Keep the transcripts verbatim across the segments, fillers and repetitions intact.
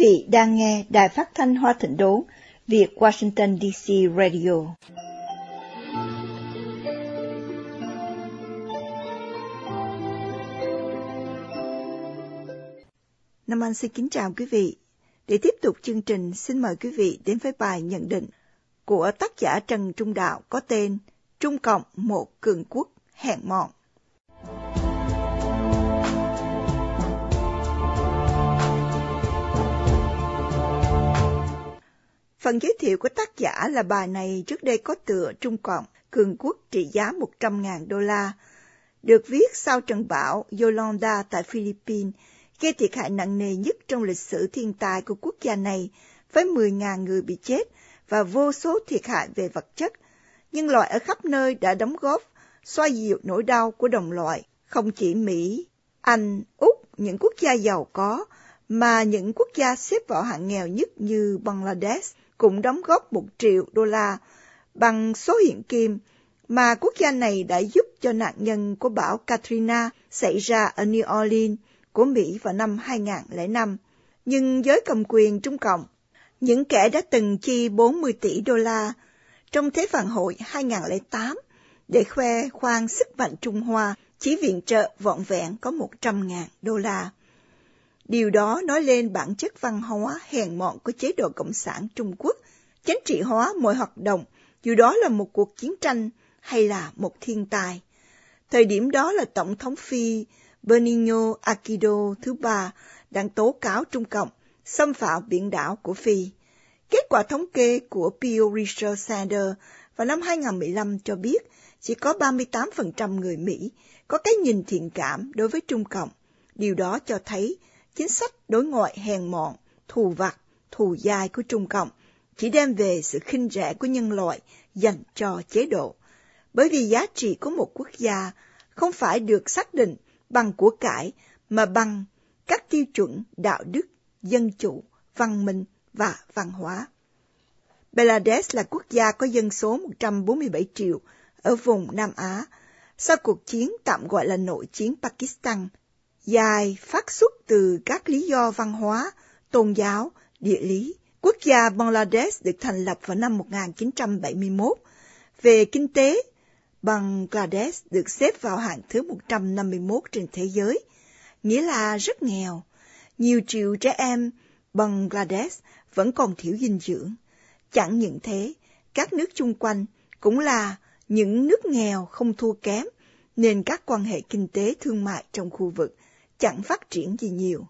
vị đang nghe Đài Phát thanh Hoa Thịnh Đốn, Việt Washington đê xê Radio. Nam Anh xin kính chào quý vị. Để tiếp tục chương trình, xin mời quý vị đến với bài nhận định của tác giả Trần Trung Đạo có tên Trung Cộng một cường quốc hèn mọn. Phần giới thiệu của tác giả là bài này trước đây có tựa Trung Cộng, cường quốc trị giá một trăm nghìn đô la, được viết sau trận bão Yolanda tại Philippines, gây thiệt hại nặng nề nhất trong lịch sử thiên tai của quốc gia này, với mười nghìn người bị chết và vô số thiệt hại về vật chất. Nhân loại ở khắp nơi đã đóng góp xoa dịu nỗi đau của đồng loại, không chỉ Mỹ, Anh, Úc, những quốc gia giàu có, mà những quốc gia xếp vào hạng nghèo nhất như Bangladesh cũng đóng góp một triệu đô la bằng số hiện kim mà quốc gia này đã giúp cho nạn nhân của bão Katrina xảy ra ở New Orleans của Mỹ vào năm hai nghìn không trăm lẻ năm. Nhưng giới cầm quyền Trung Cộng, những kẻ đã từng chi bốn mươi tỷ đô la trong Thế vận hội hai nghìn không trăm lẻ tám để khoe khoang sức mạnh Trung Hoa, chỉ viện trợ vỏn vẹn có một trăm nghìn đô la. Điều đó nói lên bản chất văn hóa hèn mọn của chế độ Cộng sản Trung Quốc, chính trị hóa mọi hoạt động, dù đó là một cuộc chiến tranh hay là một thiên tai. Thời điểm đó là Tổng thống Phi Benigno Aquino thứ ba đang tố cáo Trung Cộng xâm phạm biển đảo của Phi. Kết quả thống kê của Pew Research Center vào năm hai nghìn không trăm mười lăm cho biết chỉ có ba mươi tám phần trăm người Mỹ có cái nhìn thiện cảm đối với Trung Cộng. Điều đó cho thấy chính sách đối ngoại hèn mọn, thù vặt, thù dai của Trung Cộng chỉ đem về sự khinh rẻ của nhân loại dành cho chế độ. Bởi vì giá trị của một quốc gia không phải được xác định bằng của cải mà bằng các tiêu chuẩn đạo đức, dân chủ, văn minh và văn hóa. Bangladesh là quốc gia có dân số một trăm bốn mươi bảy triệu ở vùng Nam Á, sau cuộc chiến tạm gọi là nội chiến Pakistan, dài phát xuất từ các lý do văn hóa, tôn giáo, địa lý. Quốc gia Bangladesh được thành lập vào năm một nghìn chín trăm bảy mươi mốt. Về kinh tế, Bangladesh được xếp vào hạng thứ một trăm năm mươi mốt trên thế giới, nghĩa là rất nghèo. Nhiều triệu trẻ em Bangladesh vẫn còn thiếu dinh dưỡng. Chẳng những thế, các nước chung quanh cũng là những nước nghèo không thua kém, nên các quan hệ kinh tế thương mại trong khu vực chẳng phát triển gì nhiều.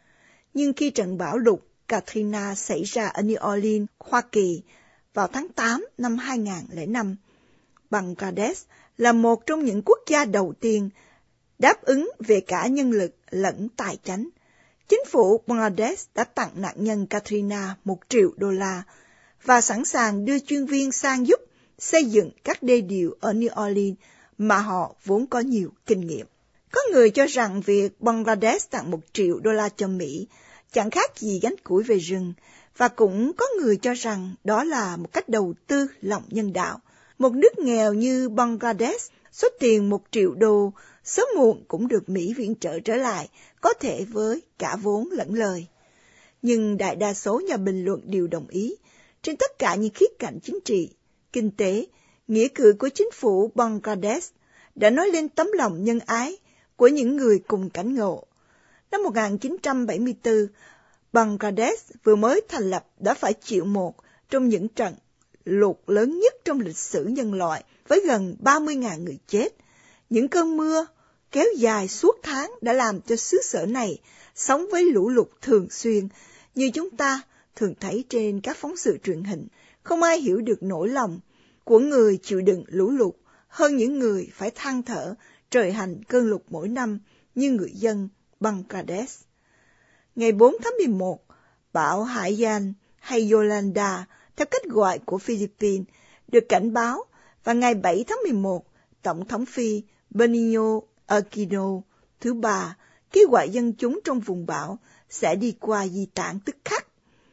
Nhưng khi trận bão lụt Katrina xảy ra ở New Orleans, Hoa Kỳ vào tháng tám năm hai nghìn không trăm lẻ năm, Bangladesh là một trong những quốc gia đầu tiên đáp ứng về cả nhân lực lẫn tài chánh. Chính phủ Bangladesh đã tặng nạn nhân Katrina một triệu đô la và sẵn sàng đưa chuyên viên sang giúp xây dựng các đê điều ở New Orleans mà họ vốn có nhiều kinh nghiệm. Có người cho rằng việc Bangladesh tặng một triệu đô la cho Mỹ chẳng khác gì gánh củi về rừng, và cũng có người cho rằng đó là một cách đầu tư lòng nhân đạo. Một nước nghèo như Bangladesh, số tiền một triệu đô sớm muộn cũng được Mỹ viện trợ trở lại, có thể với cả vốn lẫn lời. Nhưng đại đa số nhà bình luận đều đồng ý, trên tất cả những khía cạnh chính trị, kinh tế, nghĩa cử của chính phủ Bangladesh đã nói lên tấm lòng nhân ái của những người cùng cảnh ngộ. Năm một nghìn chín trăm bảy mươi tư, Bangladesh vừa mới thành lập đã phải chịu một trong những trận lụt lớn nhất trong lịch sử nhân loại với gần ba mươi nghìn người chết. Những cơn mưa kéo dài suốt tháng đã làm cho xứ sở này sống với lũ lụt thường xuyên, như chúng ta thường thấy trên các phóng sự truyền hình. Không ai hiểu được nỗi lòng của người chịu đựng lũ lụt hơn những người phải than thở trời hành cơn lụt mỗi năm như người dân Bangladesh. Ngày bốn tháng mười một, bão Haiyan hay Yolanda theo cách gọi của Philippines được cảnh báo, và ngày bảy tháng mười một, Tổng thống Phi Benigno Aquino thứ ba kêu gọi dân chúng trong vùng bão sẽ đi qua di tản tức khắc.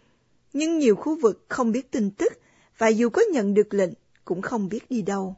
Nhưng nhiều khu vực không biết tin tức, và dù có nhận được lệnh cũng không biết đi đâu.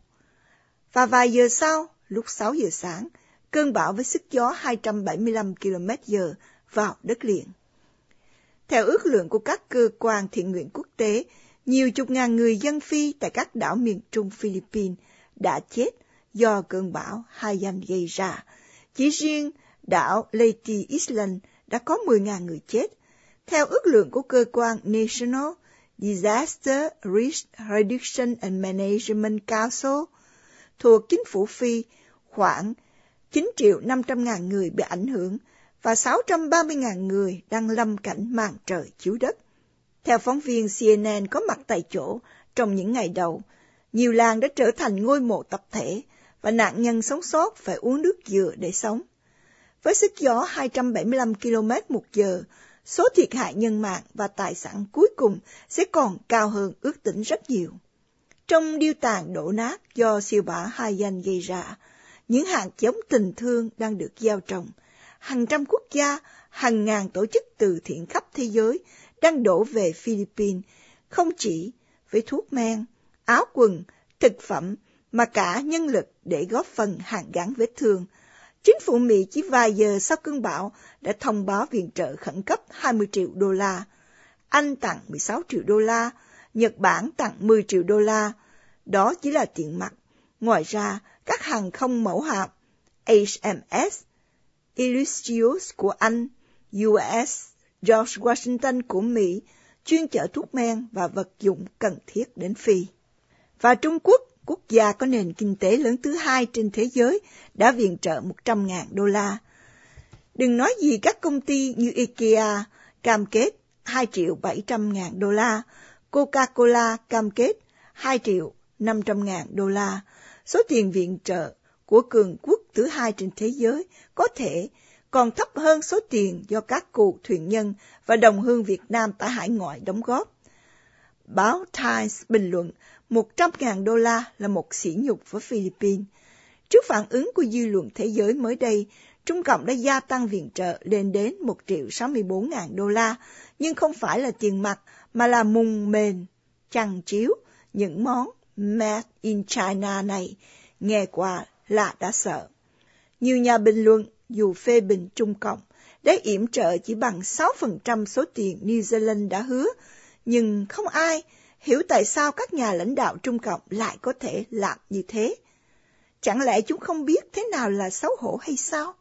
Và vài giờ sau, lúc sáu giờ sáng, cơn bão với sức gió hai trăm bảy mươi lăm ki lô mét giờ vào đất liền. Theo ước lượng của các cơ quan thiện nguyện quốc tế, nhiều chục ngàn người dân Phi tại các đảo miền trung Philippines đã chết do cơn bão Haiyan gây ra. Chỉ riêng đảo Leyte Island đã có mười ngàn người chết. Theo ước lượng của cơ quan National Disaster Risk Reduction and Management Council thuộc chính phủ Phi, khoảng chín triệu năm trăm ngàn người bị ảnh hưởng và sáu trăm ba mươi ngàn người đang lâm cảnh màn trời chiếu đất. Theo phóng viên C N N có mặt tại chỗ, trong những ngày đầu, nhiều làng đã trở thành ngôi mộ tập thể và nạn nhân sống sót phải uống nước dừa để sống. Với sức gió hai trăm bảy mươi lăm ki lô mét một giờ, số thiệt hại nhân mạng và tài sản cuối cùng sẽ còn cao hơn ước tính rất nhiều. Trong điêu tàn đổ nát do siêu bão Haiyan gây ra, những hạt giống tình thương đang được gieo trồng. Hàng trăm quốc gia, hàng ngàn tổ chức từ thiện khắp thế giới đang đổ về Philippines, không chỉ với thuốc men, áo quần, thực phẩm, mà cả nhân lực để góp phần hàn gắn vết thương. Chính phủ Mỹ chỉ vài giờ sau cơn bão đã thông báo viện trợ khẩn cấp hai mươi triệu đô la. Anh tặng mười sáu triệu đô la, Nhật Bản tặng mười triệu đô la. Đó chỉ là tiền mặt. Ngoài ra, các hàng không mẫu hạm H M S Illustrious của Anh, U S George Washington của Mỹ chuyên chở thuốc men và vật dụng cần thiết đến Phi. Và Trung Quốc, quốc gia có nền kinh tế lớn thứ hai trên thế giới, đã viện trợ một trăm ngàn đô la. Đừng nói gì các công ty như IKEA cam kết hai triệu bảy trăm ngàn đô la, Coca-Cola cam kết hai triệu năm trăm ngàn đô la. Số tiền viện trợ của cường quốc thứ hai trên thế giới có thể còn thấp hơn số tiền do các cựu thuyền nhân và đồng hương Việt Nam tại hải ngoại đóng góp. Báo Times bình luận một trăm ngàn đô la là một sỉ nhục với Philippines. Trước phản ứng của dư luận thế giới mới đây, Trung Cộng đã gia tăng viện trợ lên đến một triệu sáu mươi bốn ngàn đô la, nhưng không phải là tiền mặt mà là mùng mền, chăn chiếu, những món made in China này. Nghe qua là đã sợ. Nhiều nhà bình luận dù phê bình Trung Cộng đã yểm trợ chỉ bằng sáu phần trăm số tiền New Zealand đã hứa, nhưng không ai hiểu tại sao các nhà lãnh đạo Trung Cộng lại có thể làm như thế. Chẳng lẽ chúng không biết thế nào là xấu hổ hay sao?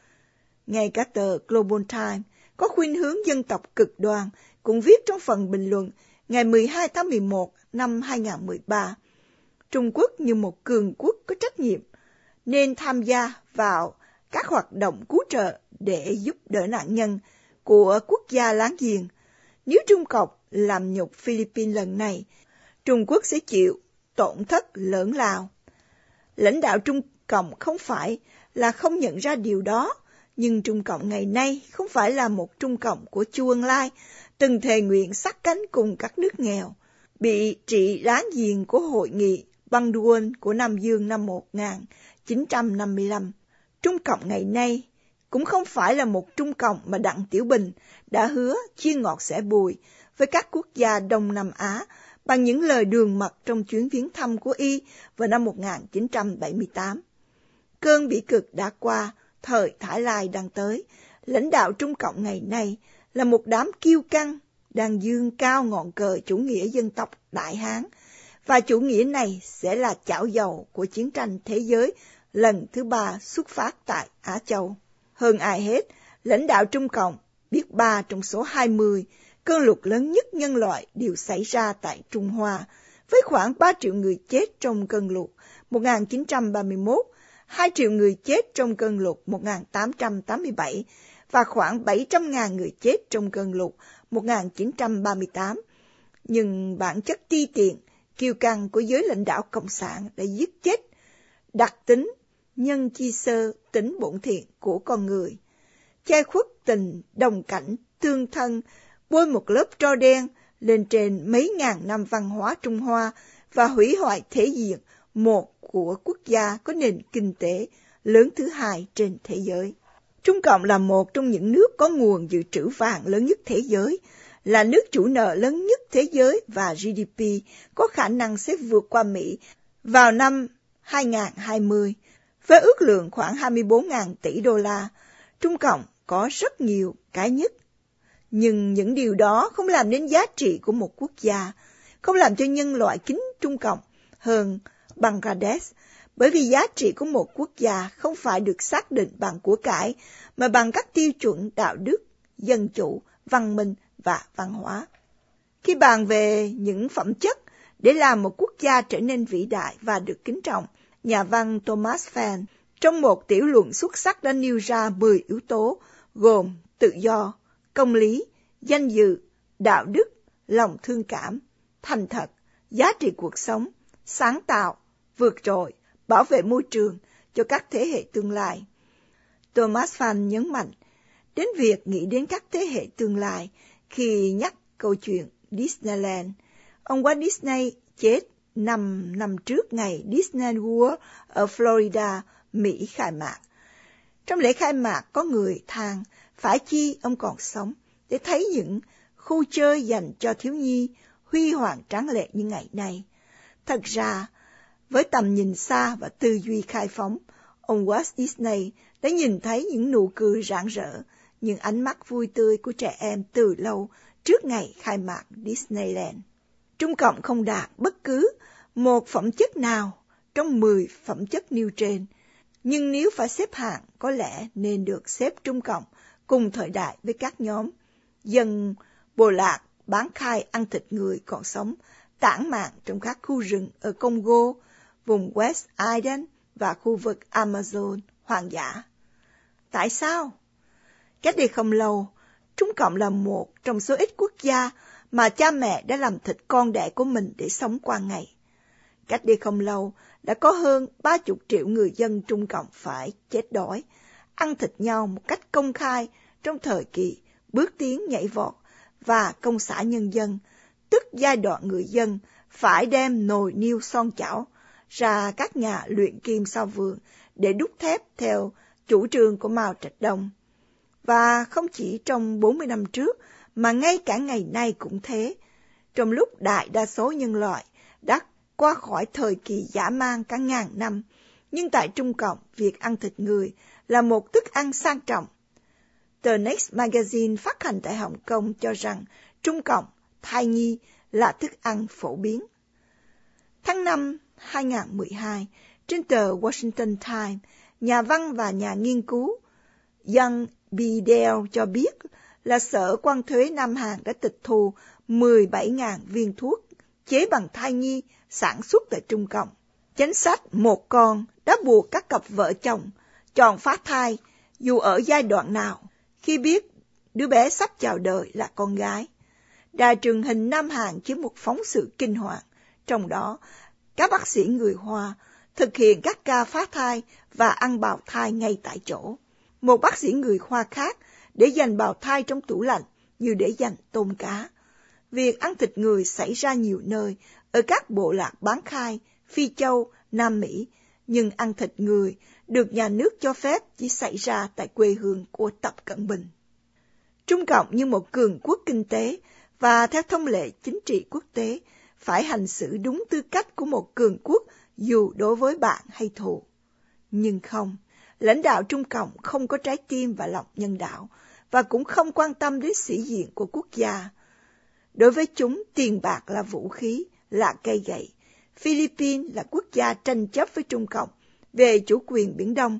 Ngay cả tờ Global Times có khuynh hướng dân tộc cực đoan cũng viết trong phần bình luận ngày mười hai tháng mười một năm hai nghìn không trăm mười ba, Trung Quốc như một cường quốc có trách nhiệm nên tham gia vào các hoạt động cứu trợ để giúp đỡ nạn nhân của quốc gia láng giềng. Nếu Trung Cộng làm nhục Philippines lần này, Trung Quốc sẽ chịu tổn thất lớn lao. Lãnh đạo Trung Cộng không phải là không nhận ra điều đó, nhưng Trung Cộng ngày nay không phải là một Trung Cộng của Chu Ân Lai, từng thề nguyện sát cánh cùng các nước nghèo, bị trị láng giềng của hội nghị Bandung của Nam Dương năm một nghìn chín trăm năm mươi lăm. Trung Cộng ngày nay cũng không phải là một Trung Cộng mà Đặng Tiểu Bình đã hứa chia ngọt sẻ bùi với các quốc gia Đông Nam Á bằng những lời đường mật trong chuyến viếng thăm của y vào năm một nghìn chín trăm bảy mươi tám. Cơn bỉ cực đã qua, thời Thải Lai đang tới. Lãnh đạo Trung Cộng ngày nay là một đám kiêu căng đang dương cao ngọn cờ chủ nghĩa dân tộc Đại Hán, và chủ nghĩa này sẽ là chảo dầu của chiến tranh thế giới lần thứ ba xuất phát tại Á Châu. Hơn ai hết, lãnh đạo Trung Cộng biết ba trong số hai mươi cơn lụt lớn nhất nhân loại đều xảy ra tại Trung Hoa, với khoảng ba triệu người chết trong cơn lụt một nghìn chín trăm ba mươi mốt, hai triệu người chết trong cơn lụt một nghìn tám trăm tám mươi bảy và khoảng bảy trăm ngàn người chết trong cơn lụt một nghìn chín trăm ba mươi tám. Nhưng bản chất ti tiện, kiêu căng của giới lãnh đạo Cộng sản đã giết chết đặc tính nhân chi sơ tính bổn thiện của con người, che khuất tình đồng cảnh tương thân, bôi một lớp tro đen lên trên mấy ngàn năm văn hóa Trung Hoa và hủy hoại thể diện một của quốc gia có nền kinh tế lớn thứ hai trên thế giới. Trung Cộng là một trong những nước có nguồn dự trữ vàng lớn nhất thế giới, là nước chủ nợ lớn nhất thế giới và G D P có khả năng sẽ vượt qua Mỹ vào năm hai nghìn không trăm hai mươi. Với ước lượng khoảng hai mươi bốn nghìn tỷ đô la, Trung Cộng có rất nhiều cái nhất. Nhưng những điều đó không làm nên giá trị của một quốc gia, không làm cho nhân loại kính Trung Cộng hơn Bangladesh, bởi vì giá trị của một quốc gia không phải được xác định bằng của cải, mà bằng các tiêu chuẩn đạo đức, dân chủ, văn minh và văn hóa. Khi bàn về những phẩm chất để làm một quốc gia trở nên vĩ đại và được kính trọng, nhà văn Thomas Paine trong một tiểu luận xuất sắc đã nêu ra mười yếu tố gồm tự do, công lý, danh dự, đạo đức, lòng thương cảm, thành thật, giá trị cuộc sống, sáng tạo, vượt trội, bảo vệ môi trường cho các thế hệ tương lai. Thomas Paine nhấn mạnh đến việc nghĩ đến các thế hệ tương lai khi nhắc câu chuyện Disneyland. Ông Walt Disney chết năm năm trước ngày Disney World ở Florida, Mỹ khai mạc. Trong lễ khai mạc có người than phải chi ông còn sống để thấy những khu chơi dành cho thiếu nhi huy hoàng tráng lệ như ngày nay. Thật ra, với tầm nhìn xa và tư duy khai phóng, ông Walt Disney đã nhìn thấy những nụ cười rạng rỡ, những ánh mắt vui tươi của trẻ em từ lâu trước ngày khai mạc Disneyland. Trung Cộng không đạt bất cứ một phẩm chất nào trong mười phẩm chất nêu trên, nhưng nếu phải xếp hạng, có lẽ nên được xếp Trung Cộng cùng thời đại với các nhóm dân bộ lạc bán khai ăn thịt người còn sống tản mạn trong các khu rừng ở Congo, vùng West Indian và khu vực Amazon hoang dã. Tại sao? Cách đây không lâu, Trung Cộng là một trong số ít quốc gia mà cha mẹ đã làm thịt con đẻ của mình để sống qua ngày. Cách đây không lâu, đã có hơn ba mươi triệu người dân Trung Cộng phải chết đói, ăn thịt nhau một cách công khai trong thời kỳ bước tiến nhảy vọt và công xã nhân dân, tức giai đoạn người dân phải đem nồi niêu son chảo ra các nhà luyện kim sao vườn để đúc thép theo chủ trương của Mao Trạch Đông. Và không chỉ trong bốn mươi năm trước, mà ngay cả ngày nay cũng thế. Trong lúc đại đa số nhân loại đã qua khỏi thời kỳ dã man cả ngàn năm, nhưng tại Trung Cộng, việc ăn thịt người là một thức ăn sang trọng. Tờ Next Magazine phát hành tại Hồng Kông cho rằng Trung Cộng, thai nhi là thức ăn phổ biến. Tháng năm hai nghìn không trăm mười hai, trên tờ Washington Times, nhà văn và nhà nghiên cứu Young Bidell cho biết là Sở Quan thuế Nam Hàn đã tịch thu mười bảy nghìn viên thuốc chế bằng thai nhi sản xuất tại Trung Cộng. Chính sách một con đã buộc các cặp vợ chồng chọn phá thai dù ở giai đoạn nào khi biết đứa bé sắp chào đời là con gái. Đài truyền hình Nam Hàn chiếu một phóng sự kinh hoàng, trong đó các bác sĩ người Hoa thực hiện các ca phá thai và ăn bào thai ngay tại chỗ. Một bác sĩ người Hoa khác để dành bào thai trong tủ lạnh như để dành tôm cá. Việc ăn thịt người xảy ra nhiều nơi ở các bộ lạc bán khai, Phi Châu, Nam Mỹ, nhưng ăn thịt người được nhà nước cho phép chỉ xảy ra tại quê hương của Tập Cận Bình. Trung Cộng như một cường quốc kinh tế và theo thông lệ chính trị quốc tế phải hành xử đúng tư cách của một cường quốc dù đối với bạn hay thù. Nhưng không, lãnh đạo Trung Cộng không có trái tim và lòng nhân đạo và cũng không quan tâm đến sĩ diện của quốc gia. Đối với chúng, tiền bạc là vũ khí, là cây gậy. Philippines là quốc gia tranh chấp với Trung Cộng về chủ quyền Biển Đông,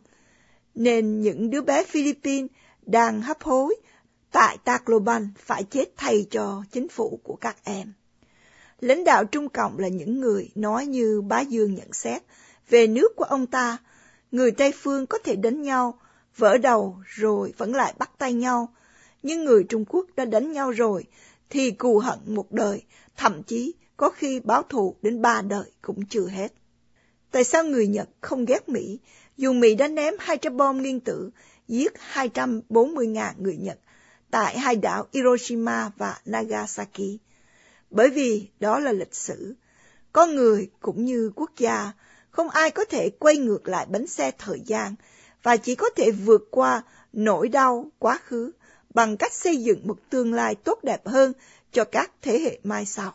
nên những đứa bé Philippines đang hấp hối tại Tacloban phải chết thay cho chính phủ của các em. Lãnh đạo Trung Cộng là những người nói như Bá Dương nhận xét về nước của ông ta. Người Tây Phương có thể đánh nhau, vỡ đầu rồi vẫn lại bắt tay nhau. Nhưng người Trung Quốc đã đánh nhau rồi thì cù hận một đời, thậm chí có khi báo thù đến ba đời cũng chưa hết. Tại sao người Nhật không ghét Mỹ, dù Mỹ đã ném hai trăm bom nguyên tử, giết hai trăm bốn mươi nghìn người Nhật tại hai đảo Hiroshima và Nagasaki? Bởi vì đó là lịch sử. Con người cũng như quốc gia, không ai có thể quay ngược lại bánh xe thời gian và chỉ có thể vượt qua nỗi đau quá khứ bằng cách xây dựng một tương lai tốt đẹp hơn cho các thế hệ mai sau.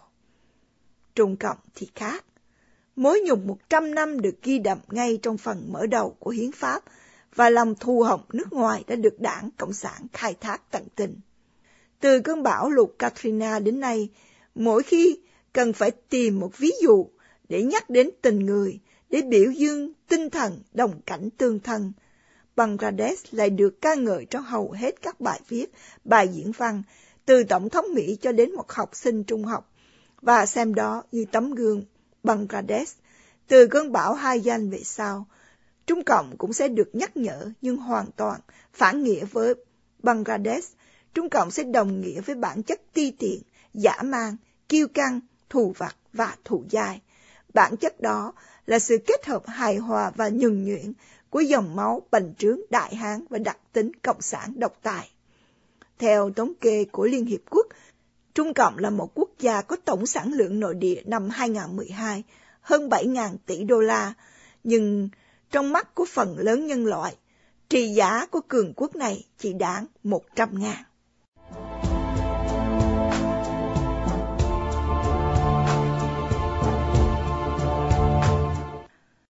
Trung Cộng thì khác. Mối nhục một trăm năm được ghi đậm ngay trong phần mở đầu của hiến pháp và lòng thù hận nước ngoài đã được Đảng Cộng sản khai thác tận tình. Từ cơn bão lụt Katrina đến nay, mỗi khi cần phải tìm một ví dụ để nhắc đến tình người, để biểu dương tinh thần đồng cảnh tương thân, Bangladesh lại được ca ngợi trong hầu hết các bài viết, bài diễn văn, từ Tổng thống Mỹ cho đến một học sinh trung học, và xem đó như tấm gương Bangladesh. Từ cơn bão Haiyan về sau, Trung Cộng cũng sẽ được nhắc nhở, nhưng hoàn toàn phản nghĩa với Bangladesh. Trung Cộng sẽ đồng nghĩa với bản chất ti tiện, dã man, kiêu căng, thù vặt và thù dai. Bản chất đó là sự kết hợp hài hòa và nhuần nhuyễn của dòng máu bành trướng Đại Hán và đặc tính cộng sản độc tài. Theo thống kê của Liên Hiệp Quốc, Trung Cộng là một quốc gia có tổng sản lượng nội địa năm hai không một hai hơn bảy nghìn tỷ đô la, nhưng trong mắt của phần lớn nhân loại, trị giá của cường quốc này chỉ đáng một trăm ngàn.